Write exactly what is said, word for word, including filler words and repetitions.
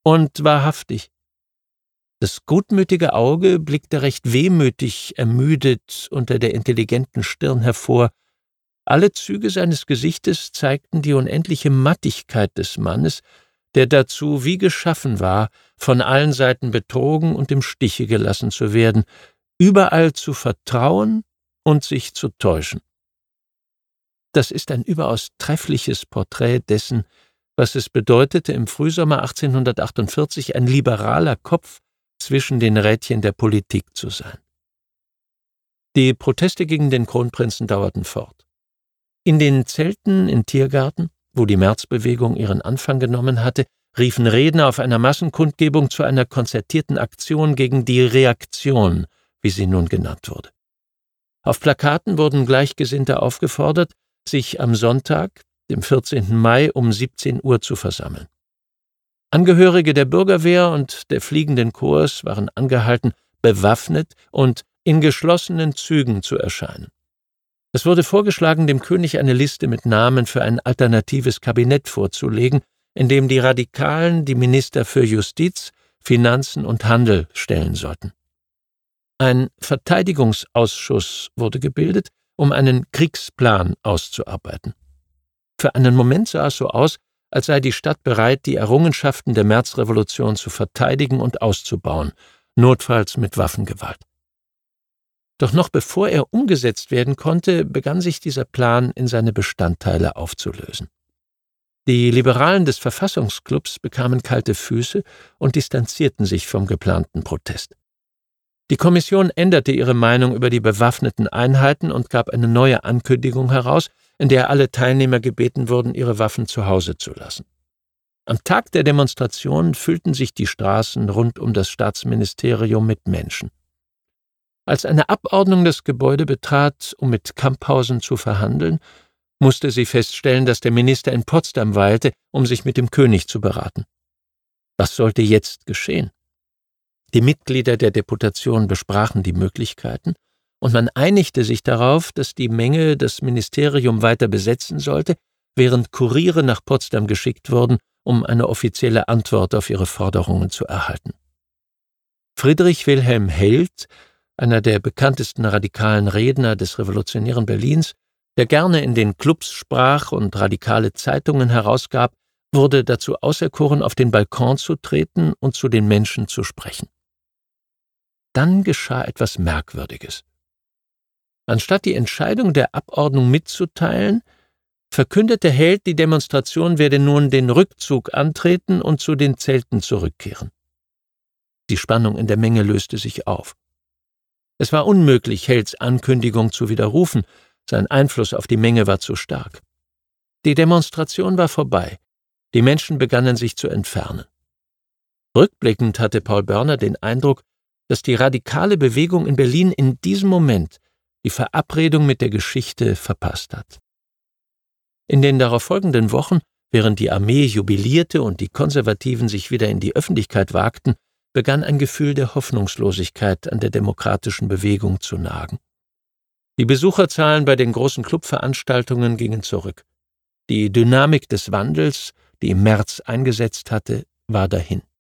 Und wahrhaftig, das gutmütige Auge blickte recht wehmütig, ermüdet unter der intelligenten Stirn hervor. Alle Züge seines Gesichtes zeigten die unendliche Mattigkeit des Mannes, der dazu wie geschaffen war, von allen Seiten betrogen und im Stiche gelassen zu werden, überall zu vertrauen und sich zu täuschen. Das ist ein überaus treffliches Porträt dessen, was es bedeutete, im Frühsommer achtzehnhundertachtundvierzig ein liberaler Kopf zwischen den Rädchen der Politik zu sein. Die Proteste gegen den Kronprinzen dauerten fort. In den Zelten in Tiergarten, wo die Märzbewegung ihren Anfang genommen hatte, riefen Redner auf einer Massenkundgebung zu einer konzertierten Aktion gegen die Reaktion, wie sie nun genannt wurde. Auf Plakaten wurden Gleichgesinnte aufgefordert, sich am Sonntag, dem vierzehnten Mai, um siebzehn Uhr zu versammeln. Angehörige der Bürgerwehr und der fliegenden Korps waren angehalten, bewaffnet und in geschlossenen Zügen zu erscheinen. Es wurde vorgeschlagen, dem König eine Liste mit Namen für ein alternatives Kabinett vorzulegen, in dem die Radikalen die Minister für Justiz, Finanzen und Handel stellen sollten. Ein Verteidigungsausschuss wurde gebildet, um einen Kriegsplan auszuarbeiten. Für einen Moment sah es so aus, als sei die Stadt bereit, die Errungenschaften der Märzrevolution zu verteidigen und auszubauen, notfalls mit Waffengewalt. Doch noch bevor er umgesetzt werden konnte, begann sich dieser Plan in seine Bestandteile aufzulösen. Die Liberalen des Verfassungsklubs bekamen kalte Füße und distanzierten sich vom geplanten Protest. Die Kommission änderte ihre Meinung über die bewaffneten Einheiten und gab eine neue Ankündigung heraus, in der alle Teilnehmer gebeten wurden, ihre Waffen zu Hause zu lassen. Am Tag der Demonstration füllten sich die Straßen rund um das Staatsministerium mit Menschen. Als eine Abordnung das Gebäude betrat, um mit Camphausen zu verhandeln, musste sie feststellen, dass der Minister in Potsdam weilte, um sich mit dem König zu beraten. Was sollte jetzt geschehen? Die Mitglieder der Deputation besprachen die Möglichkeiten, und man einigte sich darauf, dass die Menge das Ministerium weiter besetzen sollte, während Kuriere nach Potsdam geschickt wurden, um eine offizielle Antwort auf ihre Forderungen zu erhalten. Friedrich Wilhelm Held, einer der bekanntesten radikalen Redner des revolutionären Berlins, der gerne in den Clubs sprach und radikale Zeitungen herausgab, wurde dazu auserkoren, auf den Balkon zu treten und zu den Menschen zu sprechen. Dann geschah etwas Merkwürdiges. Anstatt die Entscheidung der Abordnung mitzuteilen, verkündete Held, die Demonstration werde nun den Rückzug antreten und zu den Zelten zurückkehren. Die Spannung in der Menge löste sich auf. Es war unmöglich, Helds Ankündigung zu widerrufen, sein Einfluss auf die Menge war zu stark. Die Demonstration war vorbei, die Menschen begannen sich zu entfernen. Rückblickend hatte Paul Börner den Eindruck, dass die radikale Bewegung in Berlin in diesem Moment die Verabredung mit der Geschichte verpasst hat. In den darauffolgenden Wochen, während die Armee jubilierte und die Konservativen sich wieder in die Öffentlichkeit wagten, begann ein Gefühl der Hoffnungslosigkeit an der demokratischen Bewegung zu nagen. Die Besucherzahlen bei den großen Clubveranstaltungen gingen zurück. Die Dynamik des Wandels, die im März eingesetzt hatte, war dahin.